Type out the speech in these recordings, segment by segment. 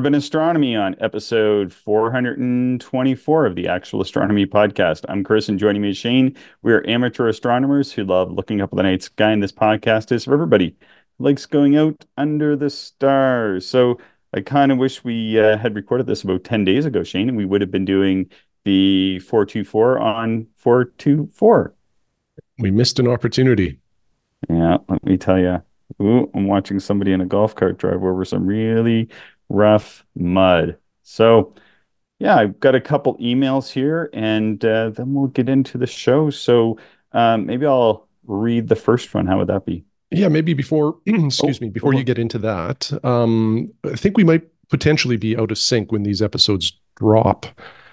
Urban Astronomy on episode 424 of the Actual Astronomy Podcast. I'm Chris, and joining me is Shane. We are amateur astronomers who love looking up at the night sky, and this podcast is for everybody who likes going out under the stars. So I kind of wish we had recorded this about 10 days ago, Shane, and we would have been doing the 424 on 424. We missed an opportunity. Yeah, let me tell you. Ooh, I'm watching somebody in a golf cart drive over some really rough mud. So, yeah, I've got a couple emails here, and then we'll get into the show. So, maybe I'll read the first one. How would that be? Yeah, maybe before, Oh, excuse me, before hold you on. get into that, I think we might potentially be out of sync when these episodes drop.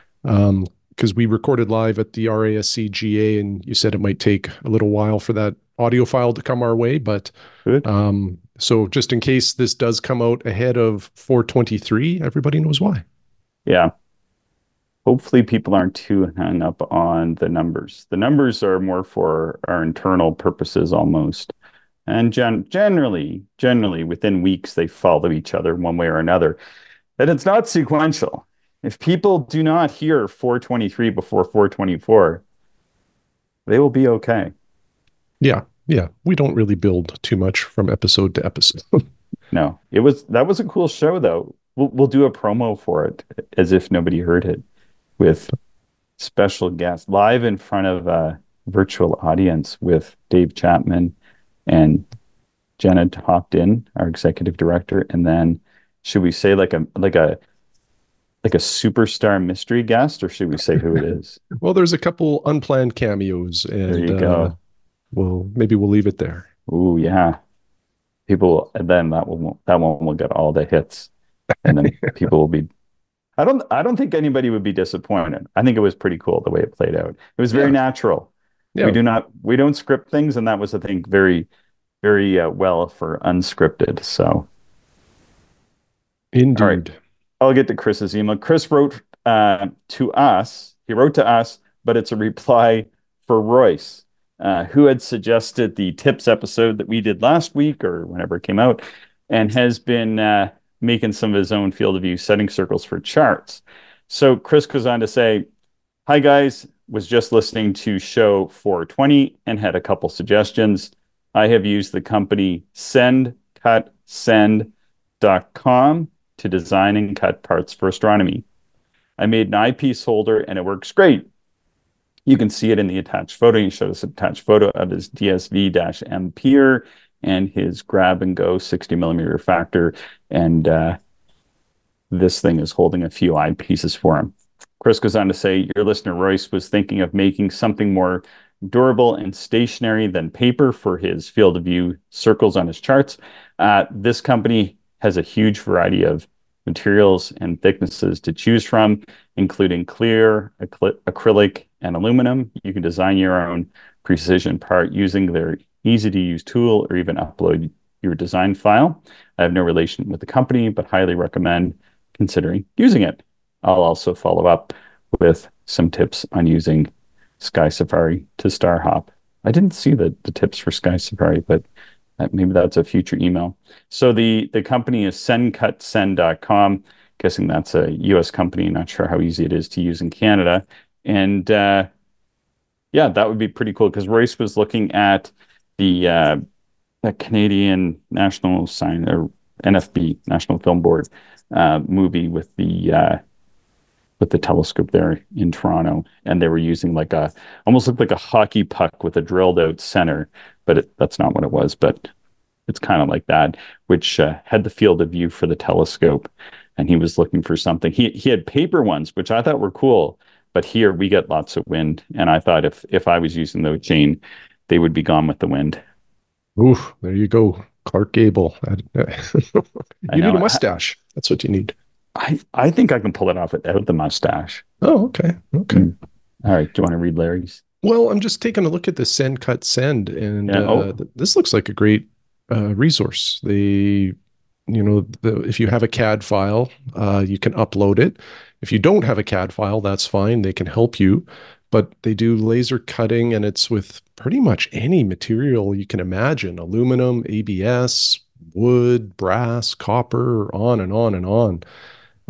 Because we recorded live at the RASC GA, and you said it might take a little while for that audio file to come our way. But Good. so just in case this does come out ahead of 423, everybody knows why. Yeah. Hopefully, people aren't too hung up on the numbers. The numbers are more for our internal purposes almost. And generally, within weeks, they follow each other one way or another. And it's not sequential. If people do not hear 423 before 424, they will be okay. Yeah, yeah. We don't really build too much from episode to episode. No, that was a cool show though. We'll do a promo for it as if nobody heard it with special guests live in front of a virtual audience with Dave Chapman and Jenna hopped in, our executive director, and then should we say like a superstar mystery guest, or should we say who it is? Well, there's a couple unplanned cameos, There and you go. maybe we'll leave it there. Ooh, yeah. And then that one will get all the hits. And then people will be I don't think anybody would be disappointed. I think it was pretty cool the way it played out. It was very Yeah, natural. yeah, We don't script things, and that was, I think, very, very well for unscripted. So, all right. indeed. I'll get to Chris's email. Chris wrote to us. He wrote to us, but it's a reply for Royce, who had suggested the tips episode that we did last week or whenever it came out, and has been making some of his own field of view setting circles for charts. So Chris goes on to say, "Hi guys, was just listening to show 420 and had a couple suggestions. I have used the company sendcutsend.com to design and cut parts for astronomy. I made an eyepiece holder and it works great. You can see it in the attached photo. He showed us an attached photo of his DSV-Ampere and his grab and go 60 millimeter factor. And this thing is holding a few eyepieces for him." Chris goes on to say, "Your listener Royce was thinking of making something more durable and stationary than paper for his field of view circles on his charts. This company has a huge variety of materials and thicknesses to choose from, including clear, acrylic, and aluminum. You can design your own precision part using their easy to use tool or even upload your design file. I have no relation with the company, but highly recommend considering using it. I'll also follow up with some tips on using Sky Safari to star hop." I didn't see the tips for Sky Safari, but maybe that's a future email. So the company is sendcutsend.com. Guessing that's a US company. Not sure how easy it is to use in Canada. And yeah, that would be pretty cool because Royce was looking at the Canadian National Sign or NFB, National Film Board movie with the telescope there in Toronto, and they were using like a almost looked like a hockey puck with a drilled out center, but that's not what it was. But it's kind of like that, which had the field of view for the telescope, and he was looking for something. He had paper ones, which I thought were cool, but here we get lots of wind, and I thought if I was using those, Jane, they would be gone with the wind. Oof, there you go. Clark Gable. I You need know. a mustache. That's what you need. I think I can pull it off without the mustache. Oh, okay. Okay. Mm. All right. Do you want to read Larry's? Well, I'm just taking a look at the Send Cut Send, and Yeah. Oh, this looks like a great resource. If you have a CAD file, you can upload it. If you don't have a CAD file, that's fine. They can help you, but they do laser cutting, and it's with pretty much any material you can imagine: aluminum, ABS, wood, brass, copper, on and on and on.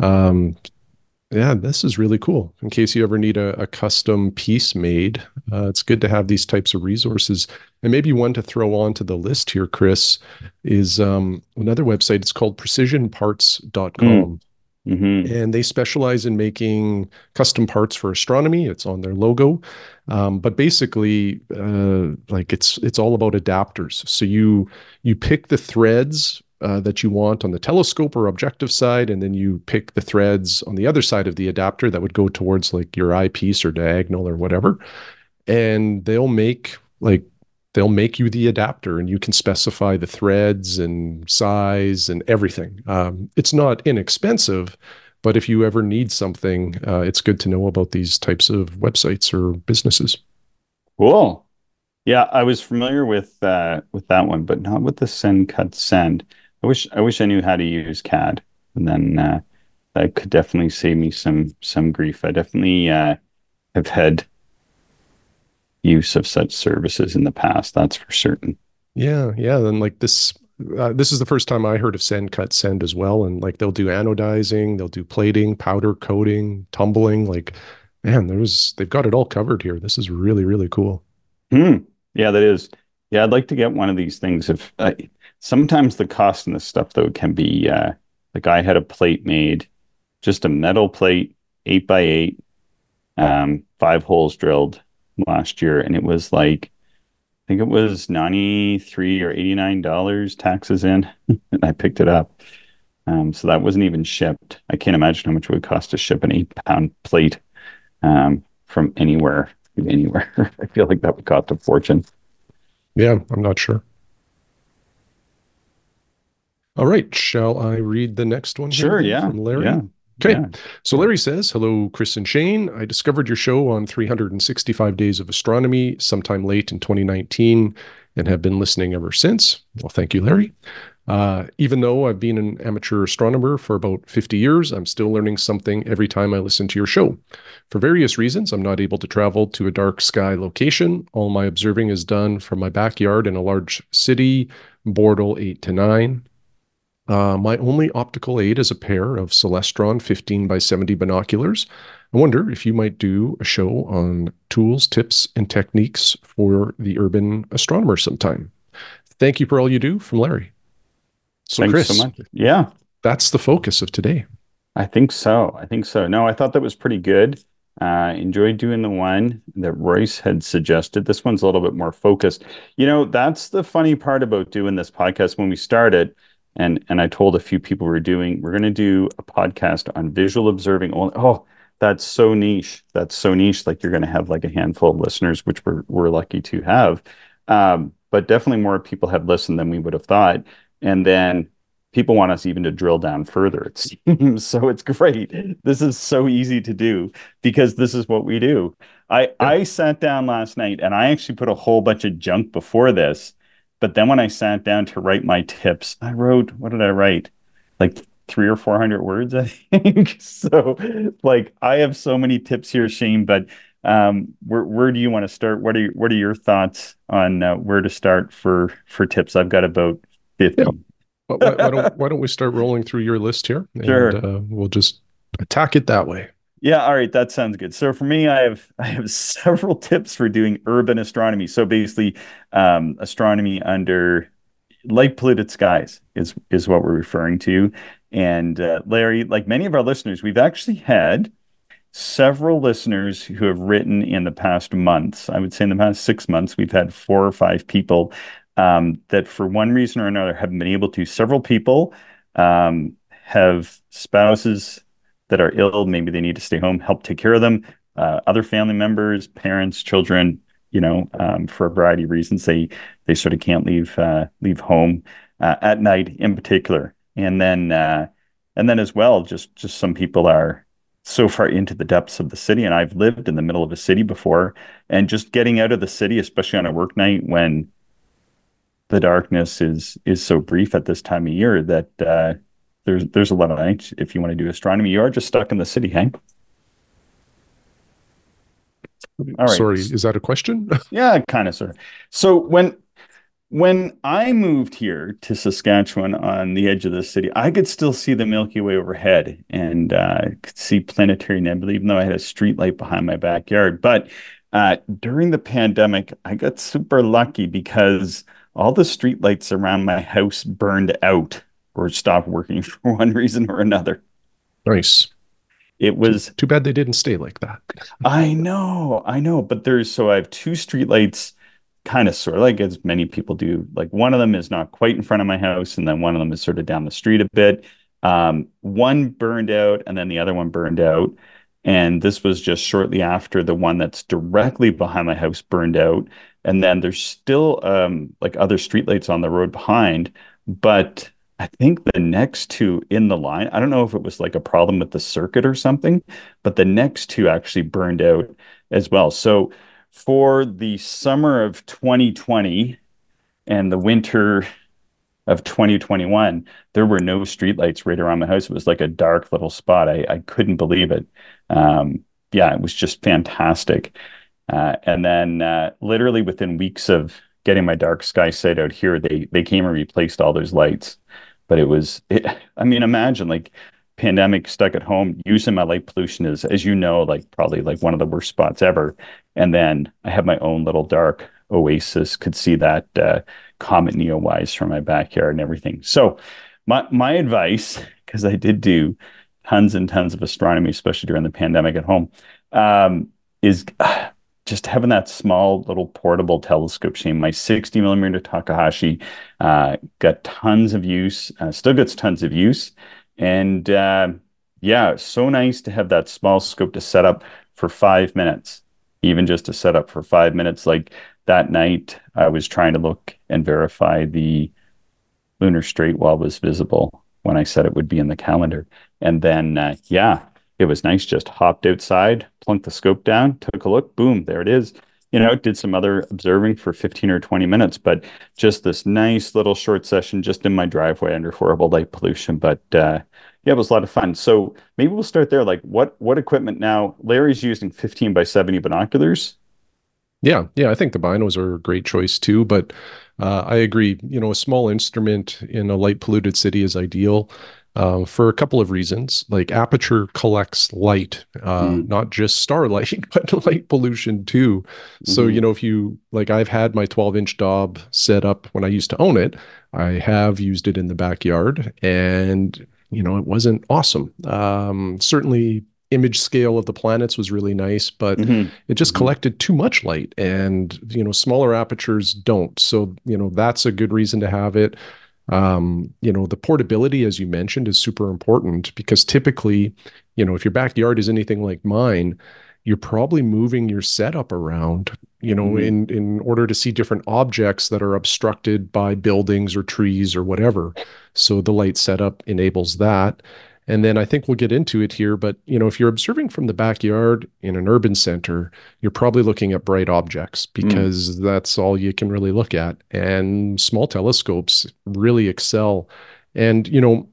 Um, yeah, this is really cool. In case you ever need a custom piece made, it's good to have these types of resources. And maybe one to throw onto the list here, Chris, is another website. It's called Mm, precisionparts.com. hmm And they specialize in making custom parts for astronomy. It's on their logo, but basically, like it's all about adapters. So you pick the threads that you want on the telescope or objective side, and then you pick the threads on the other side of the adapter that would go towards like your eyepiece or diagonal or whatever, and they'll make you the adapter, and you can specify the threads and size and everything. It's not inexpensive, but if you ever need something, it's good to know about these types of websites or businesses. Cool. Yeah, I was familiar with that one, but not with the send cut send. I wish I knew how to use CAD, and then that could definitely save me some grief. I definitely have had use of such services in the past, that's for certain. Yeah, yeah. And like this is the first time I heard of send, cut, send as well. And like they'll do anodizing, they'll do plating, powder coating, tumbling. Like, man, they've got it all covered here. This is really, really cool. Hmm. Yeah, that is. Yeah, I'd like to get one of these things. If sometimes the cost in this stuff though can be like I had a plate made, just a metal plate, 8 by 8, five holes drilled last year, and it was like I think it was 93 or $89 taxes in, and I picked it up. So that wasn't even shipped. I can't imagine how much it would cost to ship an 8 pound plate from anywhere to anywhere. I feel like that would cost a fortune. Yeah, I'm not sure. All right. Shall I read the next one here Sure, then yeah, from Larry? yeah, Okay. yeah. So Larry says, hello, Chris and Shane. I discovered your show on 365 Days of Astronomy sometime late in 2019 and have been listening ever since. Well, thank you, Larry. Even though I've been an amateur astronomer for about 50 years, I'm still learning something every time I listen to your show. For various reasons, I'm not able to travel to a dark sky location. All my observing is done from my backyard in a large city, Bortle 8 to 9. My only optical aid is a pair of Celestron 15 by 70 binoculars. I wonder if you might do a show on tools, tips, and techniques for the urban astronomer sometime. Thank you for all you do, from Larry. So, Thanks so Chris, much. Yeah, that's the focus of today. I think so. I think so. No, I thought that was pretty good. Enjoyed doing the one that Royce had suggested. This one's a little bit more focused. That's the funny part about doing this podcast when we started, and I told a few people we're going to do a podcast on visual observing only. Oh, that's so niche. That's so niche. Like you're going to have like a handful of listeners, which we're lucky to have. But definitely more people have listened than we would have thought. And then people want us even to drill down further, it seems. So it's great. This is so easy to do because this is what we do. I Yeah. I sat down last night and I actually put a whole bunch of junk before this, but then when I sat down to write my tips, I wrote, what did I write? Like three or 400 words, I think. So like I have so many tips here, Shane, but where do you want to start? What are your thoughts on where to start for tips? I've got about Yeah. 50. But why don't we start rolling through your list here, and Sure. we'll just attack it that way. Yeah, all right, that sounds good. So for me, I have several tips for doing urban astronomy. So basically, astronomy under light polluted skies is what we're referring to. And Larry, like many of our listeners, we've actually had several listeners who have written in the past months. I would say in the past 6 months, we've had 4 or 5 people that, for one reason or another, haven't been able to. Several people have spouses that are ill. Maybe they need to stay home, help take care of them. Other family members, parents, children, for a variety of reasons, they sort of can't leave home at night in particular. And then as well, just some people are so far into the depths of the city. And I've lived in the middle of a city before, and just getting out of the city, especially on a work night when the darkness is so brief at this time of year that there's a lot of nights if you want to do astronomy, you are just stuck in the city, Hank. All right. Sorry, is that a question? Yeah, kind of, sort of. So When I moved here to Saskatchewan on the edge of the city, I could still see the Milky Way overhead and could see Planetary Nebula, even though I had a street light behind my backyard. But during the pandemic, I got super lucky because all the street lights around my house burned out or stopped working for one reason or another. Nice. It was Too bad they didn't stay like that. I know, but so I have two streetlights, kind of sort of like as many people do. Like one of them is not quite in front of my house, and then one of them is sort of down the street a bit. One burned out, and then the other one burned out. And this was just shortly after the one that's directly behind my house burned out. And then there's still like other streetlights on the road behind, but I think the next two in the line, I don't know if it was like a problem with the circuit or something, but the next two actually burned out as well. So for the summer of 2020 and the winter of 2021, there were no streetlights right around my house. It was like a dark little spot. I couldn't believe it. Yeah, it was just fantastic. And then literally within weeks of getting my dark sky sight out here, they came and replaced all those lights. But I mean, imagine like pandemic stuck at home, using my light pollution is, as you know, like probably like one of the worst spots ever. And then I have my own little dark oasis, could see that Comet Neowise from my backyard and everything. So my advice, because I did do tons and tons of astronomy, especially during the pandemic at home, is just having that small little portable telescope. Shane, my 60 millimeter Takahashi got tons of use, still gets tons of use. And yeah, so nice to have that small scope to set up for 5 minutes, even just to set up for 5 minutes. Like that night, I was trying to look and verify the lunar straight while was visible when I said it would be in the calendar. And then, yeah, it was nice. Just hopped outside, plunked the scope down, took a look, boom, there it is. Did some other observing for 15 or 20 minutes, but just this nice little short session just in my driveway under horrible light pollution. But yeah, it was a lot of fun. So maybe we'll start there. Like what equipment now? Larry's using 15 by 70 binoculars. Yeah, I think the binos are a great choice too, but I agree. A small instrument in a light polluted city is ideal for a couple of reasons. Like aperture collects light, Mm, not just starlight, but light pollution too. So, mhm, if you like, I've had my 12-inch Dob set up when I used to own it. I have used it in the backyard, and it wasn't awesome. Certainly image scale of the planets was really nice, but mhm, it just mhm, collected too much light, and smaller apertures don't. So that's a good reason to have it. The portability, as you mentioned, is super important because typically, if your backyard is anything like mine, you're probably moving your setup around, mhm. in order to see different objects that are obstructed by buildings or trees or whatever. So the light setup enables that. And then I think we'll get into it here, but if you're observing from the backyard in an urban center, you're probably looking at bright objects Mm. because that's all you can really look at. And small telescopes really excel. And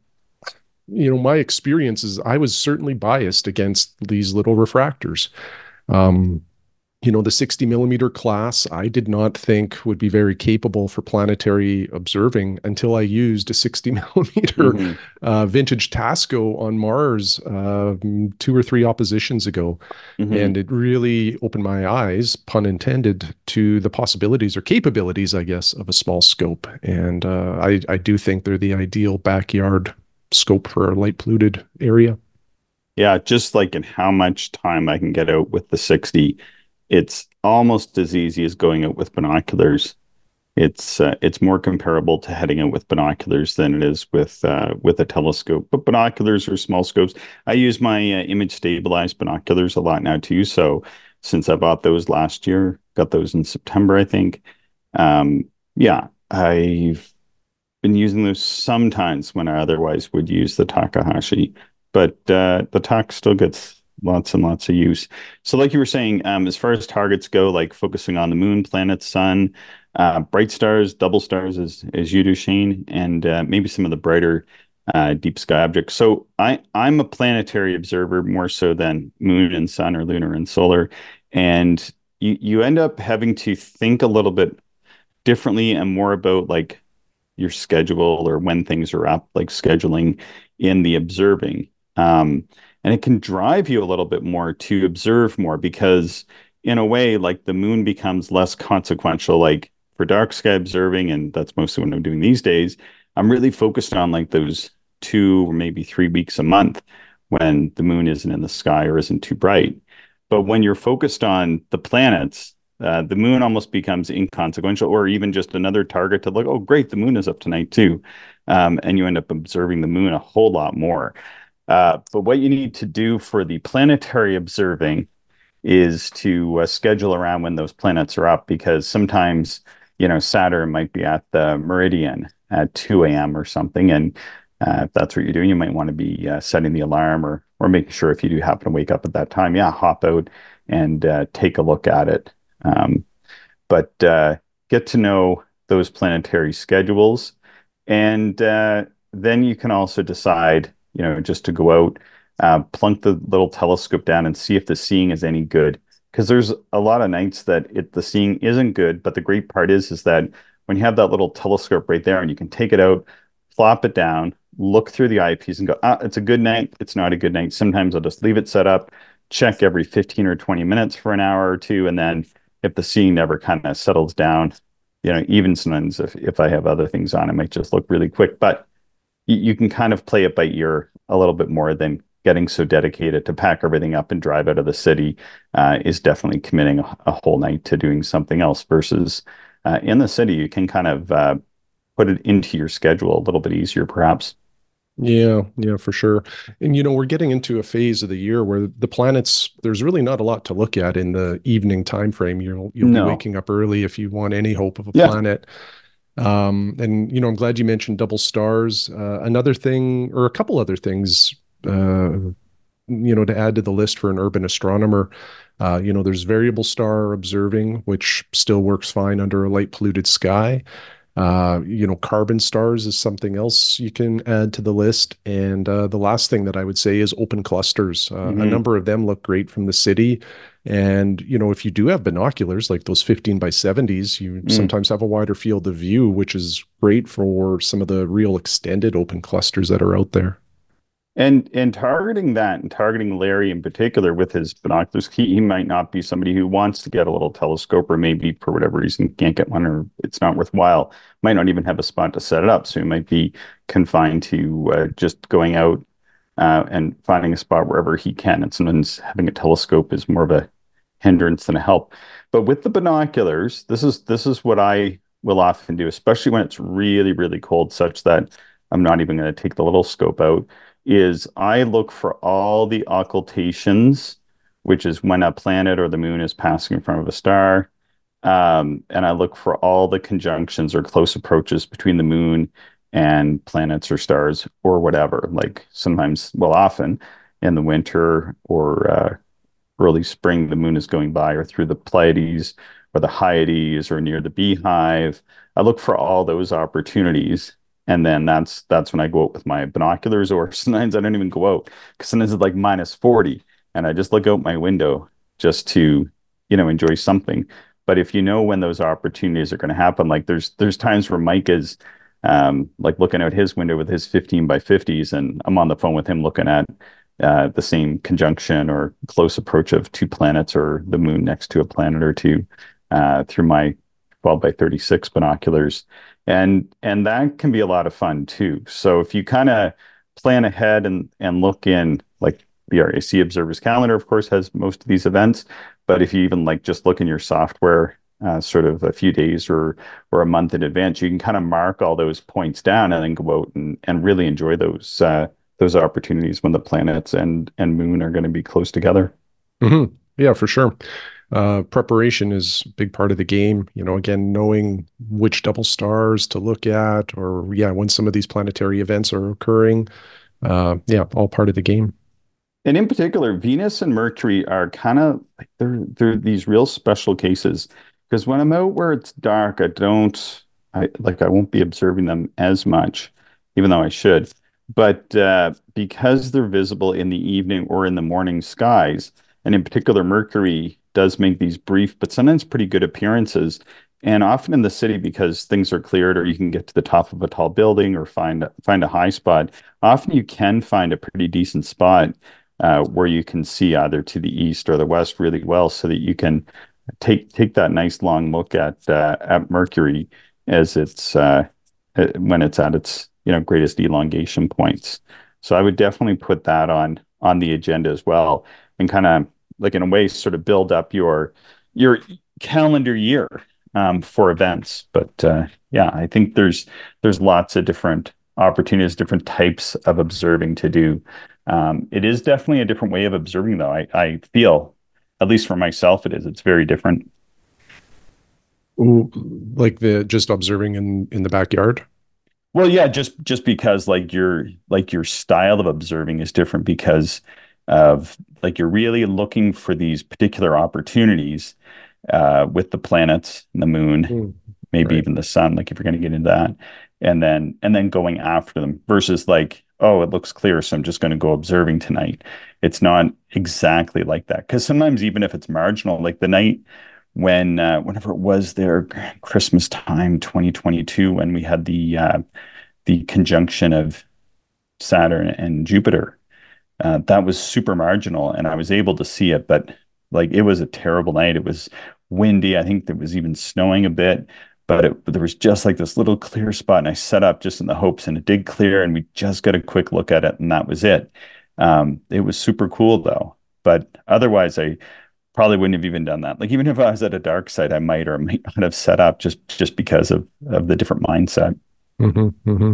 my experience is I was certainly biased against these little refractors. Um, the 60 millimeter class, I did not think would be very capable for planetary observing until I used a 60 millimeter Mhm. vintage Tasco on Mars 2 or 3 oppositions ago. And Mhm. it really opened my eyes, pun intended, to the possibilities or capabilities, I guess, of a small scope. And I do think they're the ideal backyard scope for a light polluted area. Yeah, just like in how much time I can get out with the 60, it's almost as easy as going out with binoculars. It's more comparable to heading out with binoculars than it is with a telescope. But binoculars or small scopes, I use my image stabilized binoculars a lot now too. So since I bought those last year, got those in September, I think. Yeah, I've been using those sometimes when I otherwise would use the Takahashi, but the Tak still gets lots and lots of use. So, like you were saying, as far as targets go, like focusing on the moon, planet, sun, bright stars, double stars, as you do, Shane, and maybe some of the brighter deep sky objects. So, I'm a planetary observer more so than moon and sun or lunar and solar, and you end up having to think a little bit differently and more about like your schedule or when things are up, like scheduling in the observing. And it can drive you a little bit more to observe more because, in a way, like the moon becomes less consequential. Like for dark sky observing, and that's mostly what I'm doing these days, I'm really focused on like those 2 or maybe 3 weeks a month when the moon isn't in the sky or isn't too bright. But when you're focused on the planets, the moon almost becomes inconsequential, or even just another target to look. Oh, great, the moon is up tonight too, and you end up observing the moon a whole lot more. But what you need to do for the planetary observing is to schedule around when those planets are up, because sometimes, Saturn might be at the meridian at 2 a.m. or something, and if that's what you're doing, you might want to be setting the alarm or making sure if you do happen to wake up at that time, yeah, hop out and take a look at it. Um, but get to know those planetary schedules. And then you can also decide, just to go out, plunk the little telescope down and see if the seeing is any good. Because there's a lot of nights that the seeing isn't good, but the great part is that when you have that little telescope right there and you can take it out, plop it down, look through the eyepiece and go, it's a good night. It's not a good night. Sometimes I'll just leave it set up, check every 15 or 20 minutes for an hour or two, and then if the scene never kind of settles down, even sometimes if I have other things on, it might just look really quick. But you can kind of play it by ear a little bit more than getting so dedicated to pack everything up and drive out of the city is definitely committing a whole night to doing something else versus in the city, you can kind of put it into your schedule a little bit easier, perhaps. Yeah, yeah, for sure. And we're getting into a phase of the year where the planets, there's really not a lot to look at in the evening time frame. You'll be No. waking up early if you want any hope of a Yeah. planet. And I'm glad you mentioned double stars. Another thing, or a couple other things, to add to the list for an urban astronomer. There's variable star observing, which still works fine under a light polluted sky. Carbon stars is something else you can add to the list. And the last thing that I would say is open clusters. A Hmm. number of them look great from the city. And, if you do have binoculars like those 15 by 70s, you Mm. sometimes have a wider field of view, which is great for some of the real extended open clusters that are out there. And targeting that and targeting Larry in particular with his binoculars, he might not be somebody who wants to get a little telescope, or maybe for whatever reason can't get one, or it's not worthwhile. Might not even have a spot to set it up, so he might be confined to just going out and finding a spot wherever he can. And sometimes having a telescope is more of a hindrance than a help. But with the binoculars, this is what I will often do, especially when it's really, really cold, such that I'm not even going to take the little scope out, is I look for all the occultations, which is when a planet or the moon is passing in front of a star. And I look for all the conjunctions or close approaches between the moon and planets or stars or whatever. Like sometimes, well, often in the winter or early spring, the moon is going by, or through the Pleiades or the Hyades or near the Beehive. I look for all those opportunities. And then that's when I go out with my binoculars, or sometimes I don't even go out because sometimes it's like minus 40 and I just look out my window just to, enjoy something. But if you know when those opportunities are going to happen, like there's times where Mike is like looking out his window with his 15 by 50s, and I'm on the phone with him looking at the same conjunction or close approach of two planets or the moon next to a planet or two through my 12 by 36 binoculars. And that can be a lot of fun too. So if you kind of plan ahead and look in, like the RAC Observer's Calendar, of course, has most of these events. But if you even like just look in your software sort of a few days or a month in advance, you can kind of mark all those points down and then go out and really enjoy those opportunities when the planets and moon are going to be close together. Hmm. Yeah, for sure. Preparation is a big part of the game. Again, knowing which double stars to look at, or yeah, when some of these planetary events are occurring. Yeah, all part of the game. And in particular, Venus and Mercury are kind of like they're these real special cases, because when I'm out where it's dark, I won't be observing them as much, even though I should. But because they're visible in the evening or in the morning skies, and in particular, Mercury does make these brief but sometimes pretty good appearances. And often in the city, because things are cleared, or you can get to the top of a tall building, or find a high spot. Often you can find a pretty decent spot where you can see either to the east or the west really well, so that you can take that nice long look at Mercury as when it's at its greatest elongation points. So I would definitely put that on the agenda as well, and kind of, like, in a way, sort of build up your calendar year for events. But yeah, I think there's lots of different opportunities, different types of observing to do. It is definitely a different way of observing, though. I feel, at least for myself, it is. It's very different. Ooh, like the just observing in the backyard. Well, yeah, just because, like your style of observing is different, because of, like, you're really looking for these particular opportunities with the planets and the moon, Mm, maybe right. even the sun, like, if you're going to get into that, and then going after them, versus, like, oh, it looks clear, so I'm just going to go observing tonight. It's not exactly like that, because sometimes, even if it's marginal, like the night when whenever it was there, Christmas time 2022, when we had the conjunction of Saturn and Jupiter. That was super marginal, and I was able to see it, but, like, it was a terrible night. It was windy. I think there was even snowing a bit, but there was just like this little clear spot, and I set up just in the hopes, and it did clear, and we just got a quick look at it, and that was it. It was super cool though, but otherwise, I probably wouldn't have even done that. Like, even if I was at a dark site, I might or might not have set up, just because of the different mindset. Hmm. Hmm.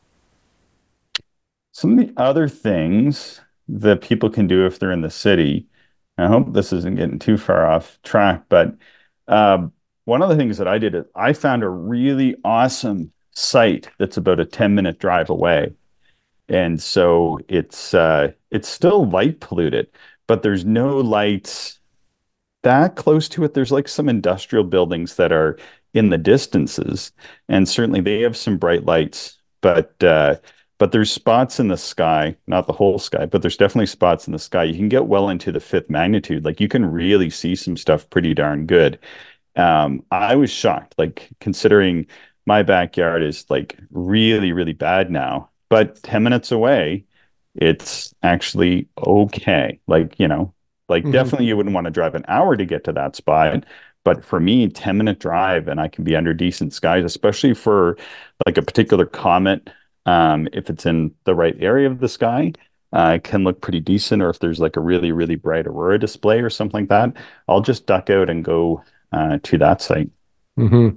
Some of the other things that people can do if they're in the city, I hope this isn't getting too far off track, but um, one of the things that I did is I found a really awesome site that's about a 10-minute drive away. And so it's still light polluted, but there's no lights that close to it. There's, like, some industrial buildings that are in the distances, and certainly they have some bright lights, but there's spots in the sky, not the whole sky, but there's definitely spots in the sky. You can get well into the fifth magnitude. Like, you can really see some stuff pretty darn good. I was shocked, like, considering my backyard is, like, really, really bad now, but 10 minutes away, it's actually okay. Like, Hmm. definitely you wouldn't want to drive an hour to get to that spot. But for me, 10-minute drive, and I can be under decent skies, especially for, like, a particular comet. If it's in the right area of the sky, it can look pretty decent. Or if there's, like, a really, really bright aurora display or something like that, I'll just duck out and go to that site. Hmm.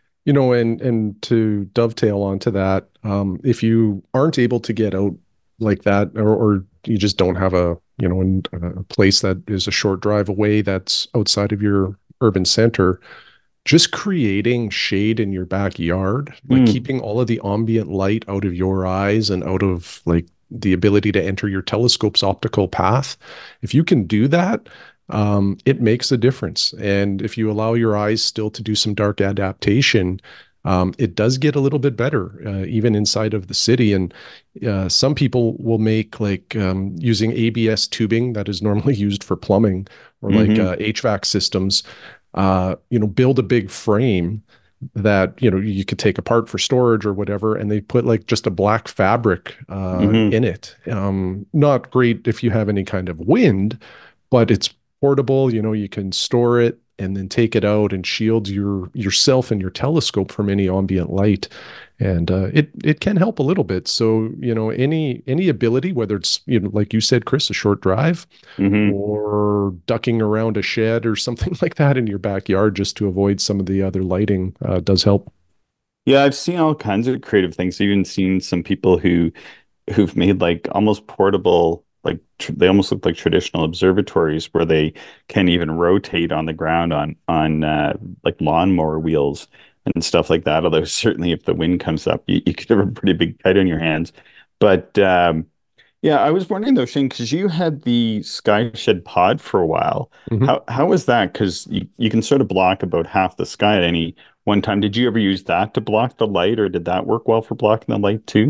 And to dovetail onto that, if you aren't able to get out like that, or you just don't have a place that is a short drive away that's outside of your urban center, just creating shade in your backyard, like Mm, keeping all of the ambient light out of your eyes and out of like the ability to enter your telescope's optical path. If you can do that, it makes a difference. And if you allow your eyes still to do some dark adaptation, it does get a little bit better, even inside of the city. And some people will make like using ABS tubing that is normally used for plumbing or like hmm HVAC systems, build a big frame that you could take apart for storage or whatever, and they put like just a black fabric hmm in it. Not great if you have any kind of wind, but it's portable. You can store it and then take it out and shield yourself and your telescope from any ambient light, and it can help a little bit. So any ability, whether it's like you said, Chris, a short drive hmm or ducking around a shed or something like that in your backyard just to avoid some of the other lighting does help. Yeah, I've seen all kinds of creative things. I've even seen some people who've made, like, almost portable, like, they almost look like traditional observatories, where they can even rotate on the ground on like lawnmower wheels and stuff like that. Although certainly if the wind comes up, you could have a pretty big kite on your hands. But yeah, I was wondering though, Shane, because you had the Skyshed Pod for a while. Mhm. How was that? Because you can sort of block about half the sky at any one time. Did you ever use that to block the light, or did that work well for blocking the light too?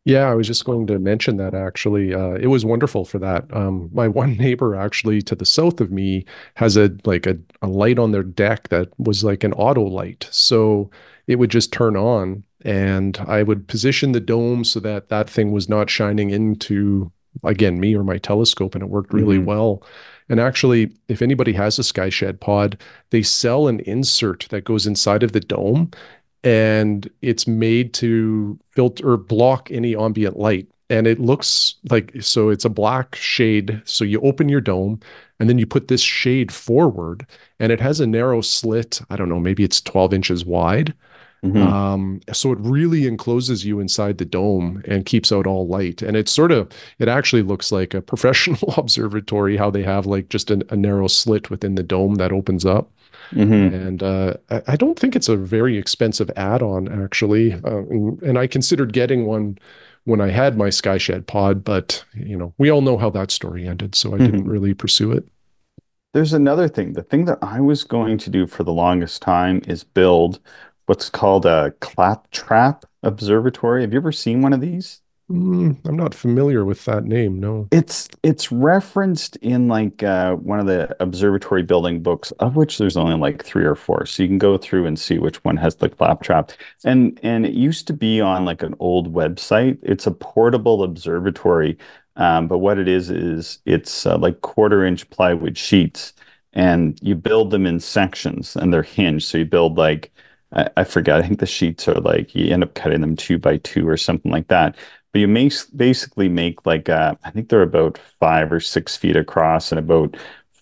Yeah, I was just going to mention that actually. It was wonderful for that. My one neighbor actually to the south of me has a light on their deck that was like an auto light. So it would just turn on and I would position the dome so that that thing was not shining into, again, me or my telescope, and it worked really Hmm. well. And actually, if anybody has a SkyShed pod, they sell an insert that goes inside of the dome and it's made to filter or block any ambient light. And it looks like, so it's a black shade. So you open your dome and then you put this shade forward and it has a narrow slit. I don't know, maybe it's 12 inches wide. Hmm. So it really encloses you inside the dome and keeps out all light. And it's sort of, it actually looks like a professional observatory, how they have like just a narrow slit within the dome that opens up. Hmm. And I don't think it's a very expensive add-on, actually. And I considered getting one when I had my SkyShed pod, but we all know how that story ended, so I didn't Hmm. really pursue it. There's another thing. The thing that I was going to do for the longest time is build what's called a claptrap observatory. Have you ever seen one of these? I'm not familiar with that name, no. It's referenced in like one of the observatory building books, of which there's only like three or four. So you can go through and see which one has the claptrap. And it used to be on like an old website. It's a portable observatory, but what it is it's like quarter-inch plywood sheets, and you build them in sections, and they're hinged. So you build like I forget. I think the sheets are like you end up cutting them 2 by 2 or something like that. But you basically make like I think they're about 5 or 6 feet across and about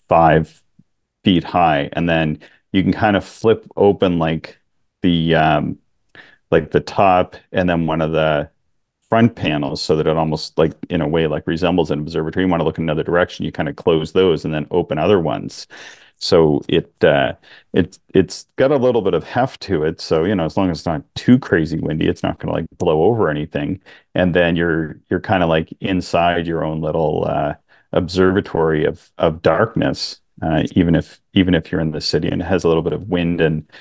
5 feet high, and then you can kind of flip open the like the top and then one of the front panels so that it almost like in a way like resembles an observatory. You want to look in another direction, you kind of close those and then open other ones. So it's got a little bit of heft to it. So, as long as it's not too crazy windy, it's not going to like blow over anything. And then you're kind of like inside your own little observatory of darkness, even if you're in the city, and it has a little bit of wind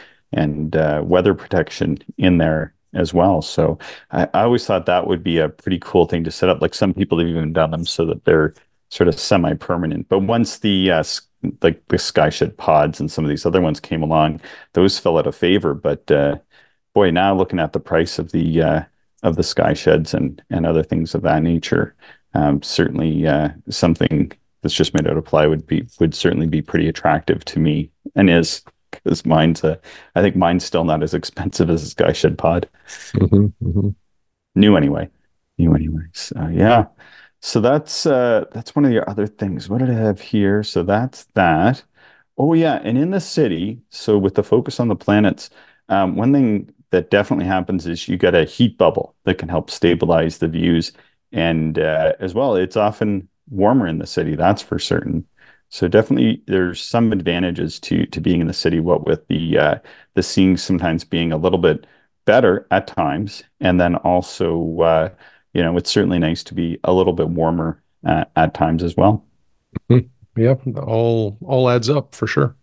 and weather protection in there as well. So I always thought that would be a pretty cool thing to set up. Like some people have even done them so that they're sort of semi-permanent. But once like the SkyShed pods and some of these other ones came along, those fell out of favor. But boy, now looking at the price of the SkySheds and other things of that nature, certainly something that's just made out of plywood would certainly be pretty attractive to me, and is, because I think mine's still not as expensive as a SkyShed pod. Hmm. Hmm. New anyway. New anyways. Yeah. So that's one of the other things. What did I have here? So that's that. Oh yeah, and in the city, so with the focus on the planets, one thing that definitely happens is you get a heat bubble that can help stabilize the views, and as well, it's often warmer in the city, that's for certain. So definitely, there's some advantages to being in the city. What with the seeing sometimes being a little bit better at times, and then also it's certainly nice to be a little bit warmer at times as well. Yeah, all adds up for sure.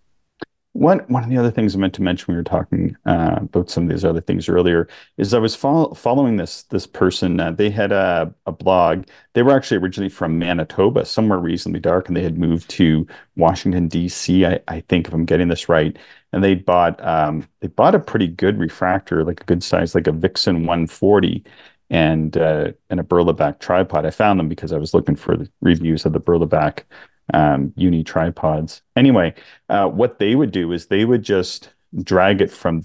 One of the other things I meant to mention when we were talking about some of these other things earlier is I was following this person. They had a blog. They were actually originally from Manitoba, somewhere reasonably dark, and they had moved to Washington, D.C. I think, if I'm getting this right. And they bought a pretty good refractor, like a good size, like a Vixen 140, and a Burlap tripod. I found them because I was looking for the reviews of the Burlap uni tripods. Anyway, what they would do is they would just drag it from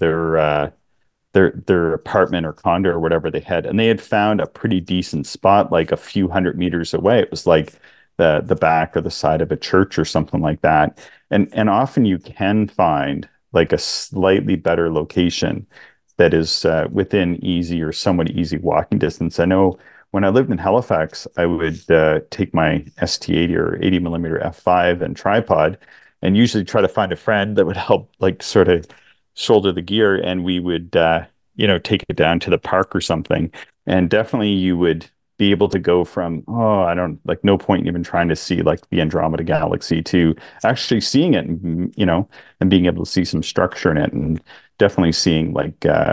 their apartment or condo or whatever they had, and they had found a pretty decent spot, like a few hundred meters away. It was like the back or the side of a church or something like that. And often you can find like a slightly better location that is within easy or somewhat easy walking distance. I know when I lived in Halifax, I would take my ST80 or 80 millimeter f5 and tripod, and usually try to find a friend that would help, like sort of shoulder the gear, and we would take it down to the park or something. And definitely you would be able to go from, oh, I don't like, no point in even trying to see like the Andromeda Galaxy, to actually seeing it, and being able to see some structure in it, and definitely seeing like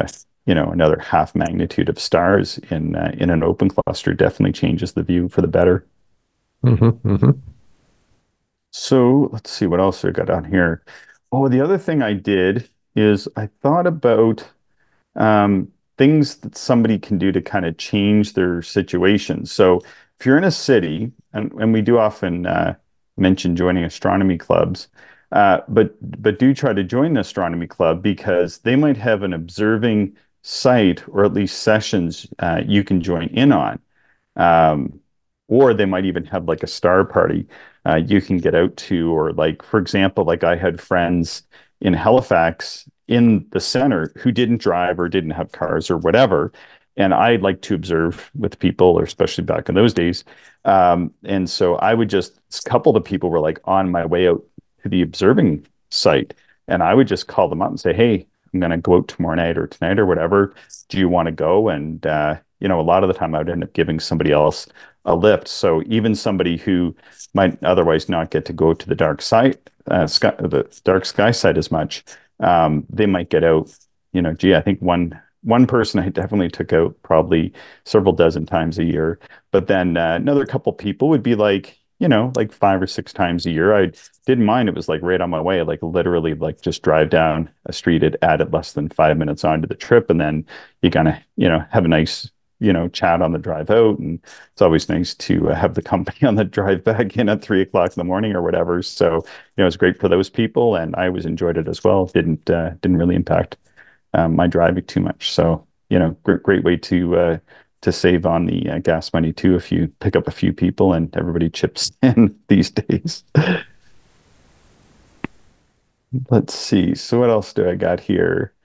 another half magnitude of stars in an open cluster definitely changes the view for the better. Hmm. So let's see what else I got on here. Oh, the other thing I did is I thought about um, things that somebody can do to kind of change their situation. So if you're in a city, and we do often mention joining astronomy clubs, but do try to join the astronomy club because they might have an observing site or at least sessions you can join in on. Um, or they might even have like a star party you can get out to, or like, for example, like I had friends in Halifax in the center who didn't drive or didn't have cars or whatever. And I like to observe with people, or especially back in those days. And so I would just, a couple of people were like on my way out to the observing site. And I would just call them up and say, hey, I'm going to go out tomorrow night or tonight or whatever. Do you want to go? And, a lot of the time I would end up giving somebody else a lift. So even somebody who might otherwise not get to go to the the dark sky side as much, they might get out. I think one person I definitely took out probably several dozen times a year, but then another couple people would be like, like 5 or 6 times a year. I didn't mind. It was like right on my way, like literally like just drive down a street. It added less than 5 minutes onto the trip, and then you kind of have a nice chat on the drive out. And it's always nice to have the company on the drive back in at 3 o'clock in the morning or whatever. So, it's great for those people. And I always enjoyed it as well. Didn't really impact my driving too much. So, great way to save on the gas money too, if you pick up a few people and everybody chips in these days. Let's see. So what else do I got here?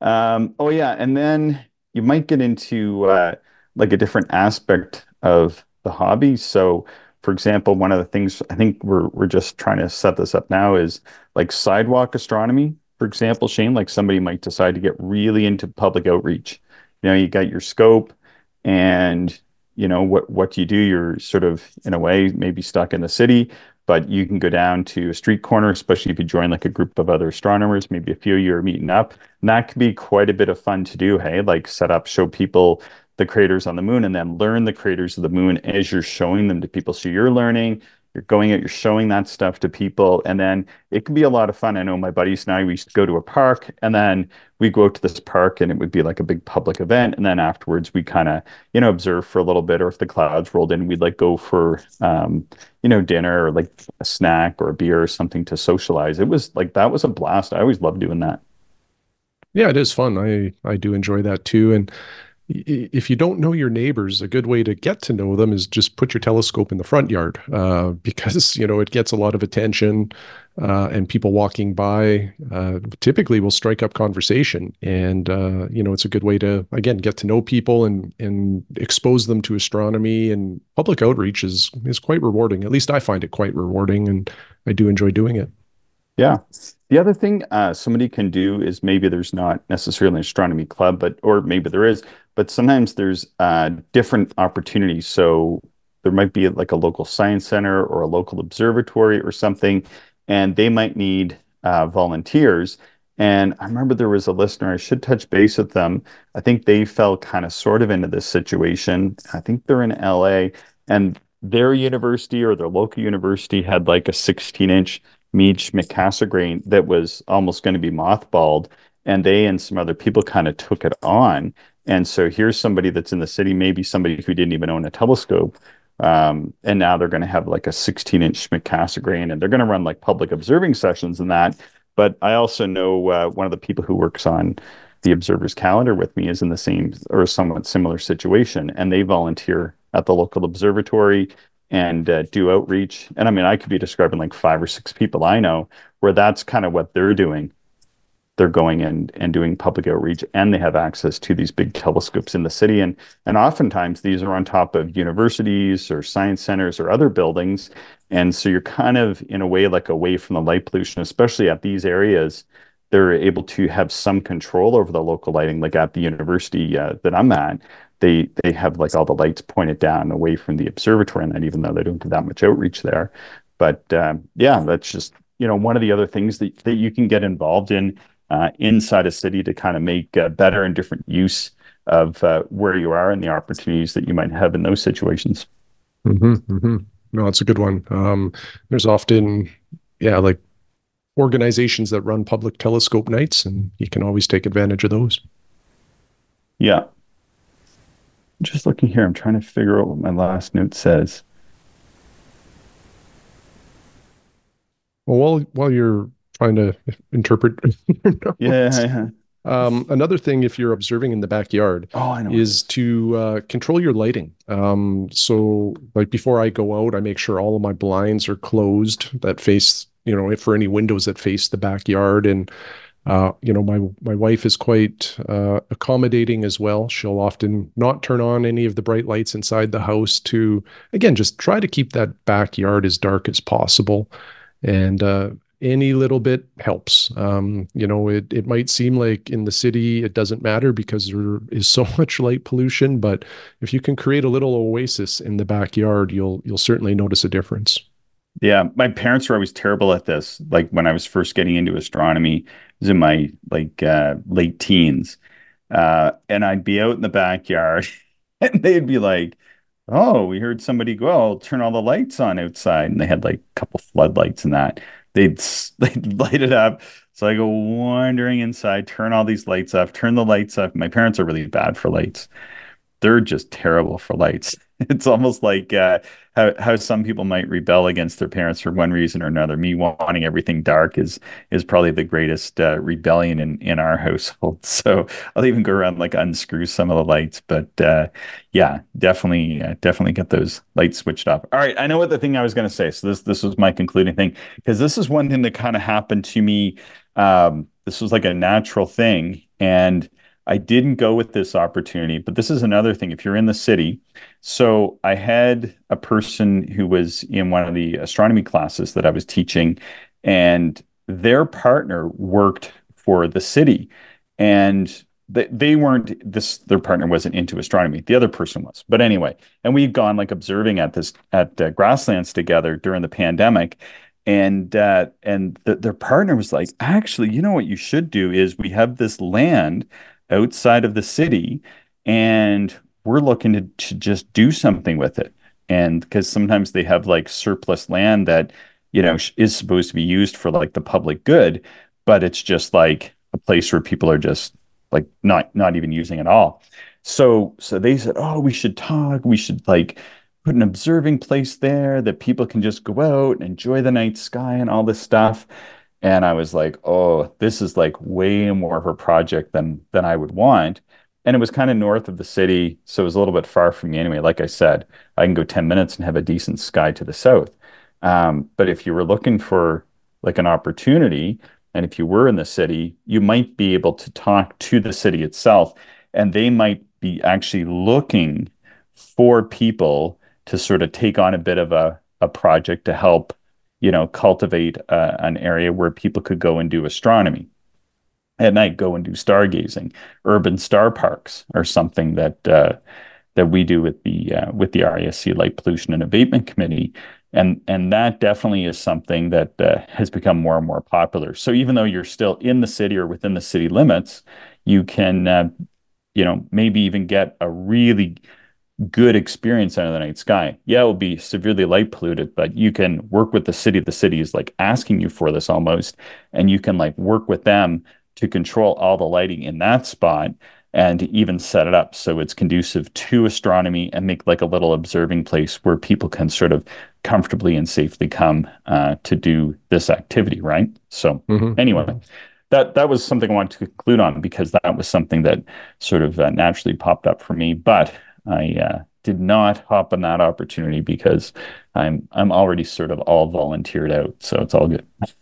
Oh yeah, and then you might get into like a different aspect of the hobby. So, for example, one of the things I think we're just trying to set this up now is like sidewalk astronomy. For example, Shane, like somebody might decide to get really into public outreach. You got your scope, and what you do. You're sort of in a way maybe stuck in the city, but you can go down to a street corner, especially if you join like a group of other astronomers, maybe a few of you are meeting up. And that could be quite a bit of fun to do. Hey, like set up, show people the craters on the moon, and then learn the craters of the moon as you're showing them to people. So you're learning, you're going out, you're showing that stuff to people, and then it can be a lot of fun. I know my buddies and I, we used to go to a park, and then we go out to this park, and it would be like a big public event. And then afterwards, we kind of, observe for a little bit, or if the clouds rolled in, we'd like go for, dinner or like a snack or a beer or something to socialize. It was like, that was a blast. I always loved doing that. Yeah, it is fun. I do enjoy that too. And if you don't know your neighbors, a good way to get to know them is just put your telescope in the front yard, because it gets a lot of attention, and people walking by typically will strike up conversation, and it's a good way to again get to know people and expose them to astronomy. And public outreach is quite rewarding. At least I find it quite rewarding, and I do enjoy doing it. Yeah. The other thing somebody can do is maybe there's not necessarily an astronomy club, or maybe there is, but sometimes there's different opportunities. So there might be like a local science center or a local observatory or something, and they might need volunteers. And I remember there was a listener, I should touch base with them. I think they fell kind of sort of into this situation. I think they're in LA, and their university or their local university had like a 16-inch Meech McCassegrain that was almost going to be mothballed, and they and some other people kind of took it on. And so here's somebody that's in the city, maybe somebody who didn't even own a telescope, and now they're going to have like a 16-inch McCassegrain, and they're going to run like public observing sessions and that. But I also know one of the people who works on the observer's calendar with me is in the same or somewhat similar situation, and they volunteer at the local observatory and do outreach. And I mean, I could be describing like 5 or 6 people I know where that's kind of what they're doing. They're going in and doing public outreach, and they have access to these big telescopes in the city. And oftentimes these are on top of universities or science centers or other buildings. And so you're kind of in a way like away from the light pollution, especially at these areas. They're able to have some control over the local lighting, like at the university that I'm at. They have like all the lights pointed down away from the observatory, and that even though they don't do that much outreach there. But yeah, that's just one of the other things that you can get involved in inside a city to kind of make better and different use of where you are and the opportunities that you might have in those situations. No, it's a good one. There's often, yeah, like organizations that run public telescope nights, and you can always take advantage of those. Yeah. Just looking here, I'm trying to figure out what my last note says. Well, while you're trying to interpret your notes, Yeah. another thing, if you're observing in the backyard, Oh, I know what it is is. to control your lighting. So, like before I go out, I make sure all of my blinds are closed that face, for any windows that face the backyard. And my wife is quite accommodating as well. She'll often not turn on any of the bright lights inside the house to, again, just try to keep that backyard as dark as possible. And any little bit helps. It might seem like in the city it doesn't matter because there is so much light pollution, but if you can create a little oasis in the backyard, you'll certainly notice a difference. Yeah, my parents were always terrible at this. Like when I was first getting into astronomy, it was in my late teens. And I'd be out in the backyard and they'd be like, "Oh, we heard somebody go, I'll turn all the lights on outside." And they had like a couple floodlights and that. They'd light it up. So I go wandering inside, turn all these lights off, turn the lights off. My parents are really bad for lights. They're just terrible for lights. It's almost like how some people might rebel against their parents for one reason or another. Me wanting everything dark is probably the greatest rebellion in our household. So I'll even go around like unscrew some of the lights. But yeah, definitely get those lights switched off. All right, I know what the thing I was going to say. So this was my concluding thing because this is one thing that kind of happened to me. This was like a natural thing, and I didn't go with this opportunity, but this is another thing. If you're in the city, so I had a person who was in one of the astronomy classes that I was teaching, and their partner worked for the city. And they weren't their partner wasn't into astronomy. The other person was. But anyway, and we'd gone like observing at grasslands together during the pandemic. And their partner was like, actually, you know what you should do is we have this land outside of the city, and we're looking to just do something with it. And because sometimes they have like surplus land that, is supposed to be used for like the public good, but it's just like a place where people are just like not even using at all. So they said, oh, we should talk. We should like put an observing place there that people can just go out and enjoy the night sky and all this stuff. And I was like, oh, this is like way more of a project than I would want. And it was kind of north of the city, so it was a little bit far from me anyway. Like I said, I can go 10 minutes and have a decent sky to the south. But if you were looking for like an opportunity, and if you were in the city, you might be able to talk to the city itself, and they might be actually looking for people to sort of take on a bit of a project to help cultivate an area where people could go and do astronomy at night, go and do stargazing. Urban star parks are something that we do with the RASC Light Pollution and Abatement Committee, and that definitely is something that has become more and more popular. So even though you're still in the city or within the city limits, you can maybe even get a really good experience under the night sky. Yeah, it will be severely light polluted, but you can work with the city. The city is like asking you for this almost, and you can like work with them to control all the lighting in that spot and even set it up so it's conducive to astronomy and make like a little observing place where people can sort of comfortably and safely come to do this activity, right? So anyway, that was something I wanted to conclude on because that was something that sort of naturally popped up for me. But I did not hop on that opportunity because I'm already sort of all volunteered out, so it's all good.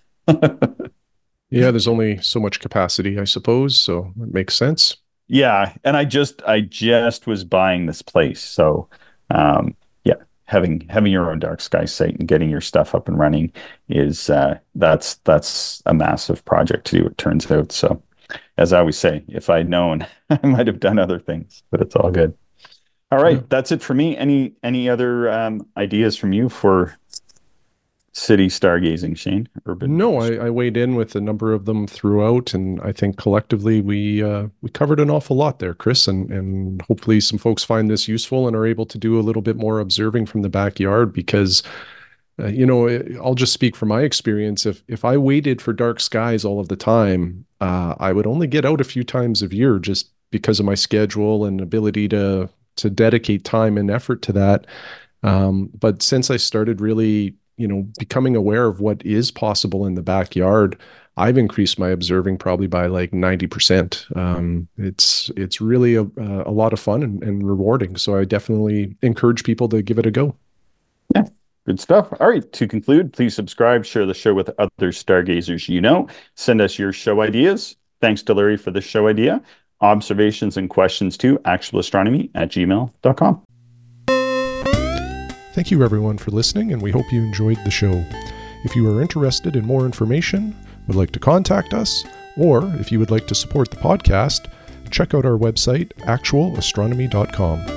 Yeah, there's only so much capacity, I suppose, so it makes sense. Yeah, and I just was buying this place, so yeah, having your own dark sky site and getting your stuff up and running is that's a massive project to do. It turns out. So as I always say, if I'd known, I might have done other things, but it's all good. All Yeah. right, that's it for me. Any other ideas from you for city stargazing, Shane? Urban? No, I weighed in with a number of them throughout, and I think collectively we covered an awful lot there, Chris, and hopefully some folks find this useful and are able to do a little bit more observing from the backyard because. I'll just speak from my experience. If I waited for dark skies all of the time, I would only get out a few times a year just because of my schedule and ability to dedicate time and effort to that. But since I started really, becoming aware of what is possible in the backyard, I've increased my observing probably by like 90%. It's really a lot of fun and rewarding. So I definitely encourage people to give it a go. Yeah. Good stuff. All right. To conclude, please subscribe, share the show with other stargazers you know. Send us your show ideas. Thanks to Larry for the show idea. Observations and questions to actualastronomy@gmail.com. Thank you, everyone, for listening, and we hope you enjoyed the show. If you are interested in more information, would like to contact us, or if you would like to support the podcast, check out our website, actualastronomy.com.